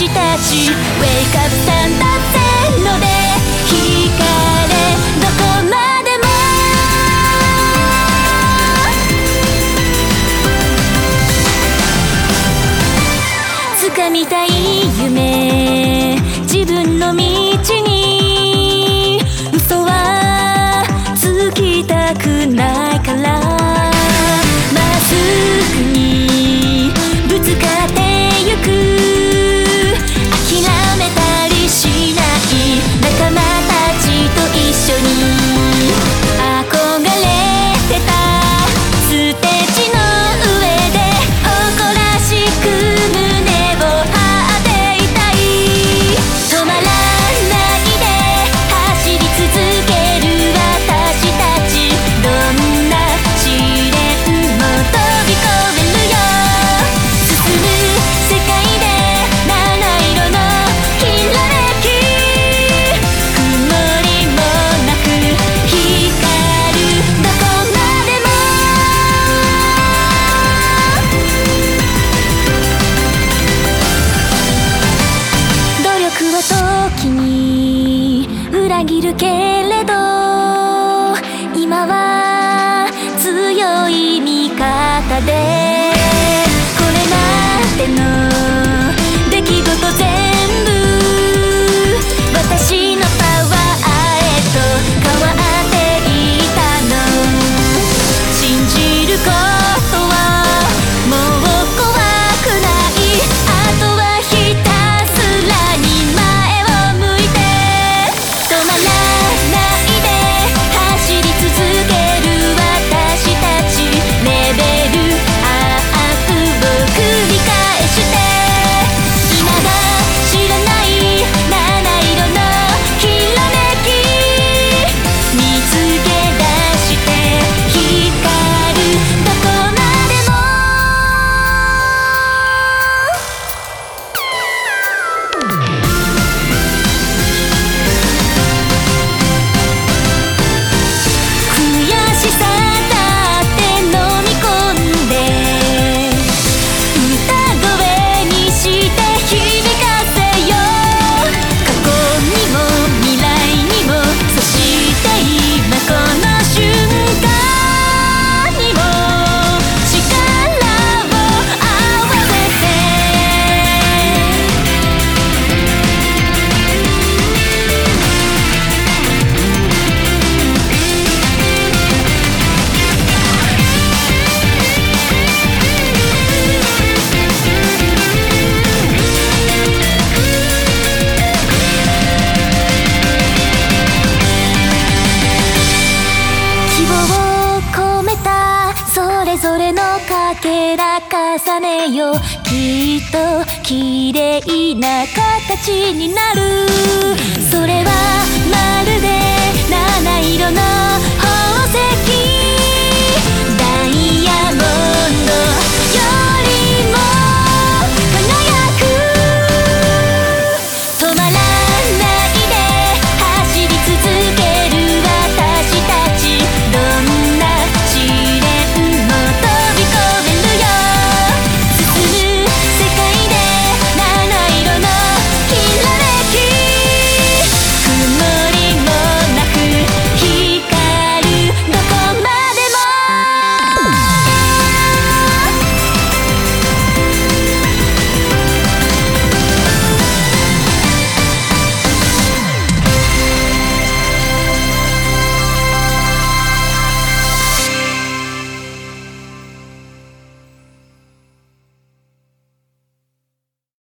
私たち Wake up さんだせので光れどこまでも掴みたい夢自分の道に嘘はつきたくないからまっすぐにぶつかってゆく諦めたりしない仲間たちと一緒に憧れてたステージの上で誇らしく胸を張っていたい止まらないで走り続ける私たちどんな試練も飛び越えるよ進む世界で七色のひらめき曇りもなく光るどこまでも努力は時に裏切るけれど今は強い味方でこれまでの出来事全部私のパワーへと変わっていたの信じることはもう怖くないあとはひたすらに前を向いて止まらないで走り続ける私たちレベルアップを繰り返して今が知らない七色のひらめき見つけ出して光るどこまでも悔しさだって飲み込んで歌声にして響かせよ過去にも未来にもそして今この瞬間にも力を合わせて希望を込めたそれぞれのかけら重ねよきっと綺麗な形になるそれはまるで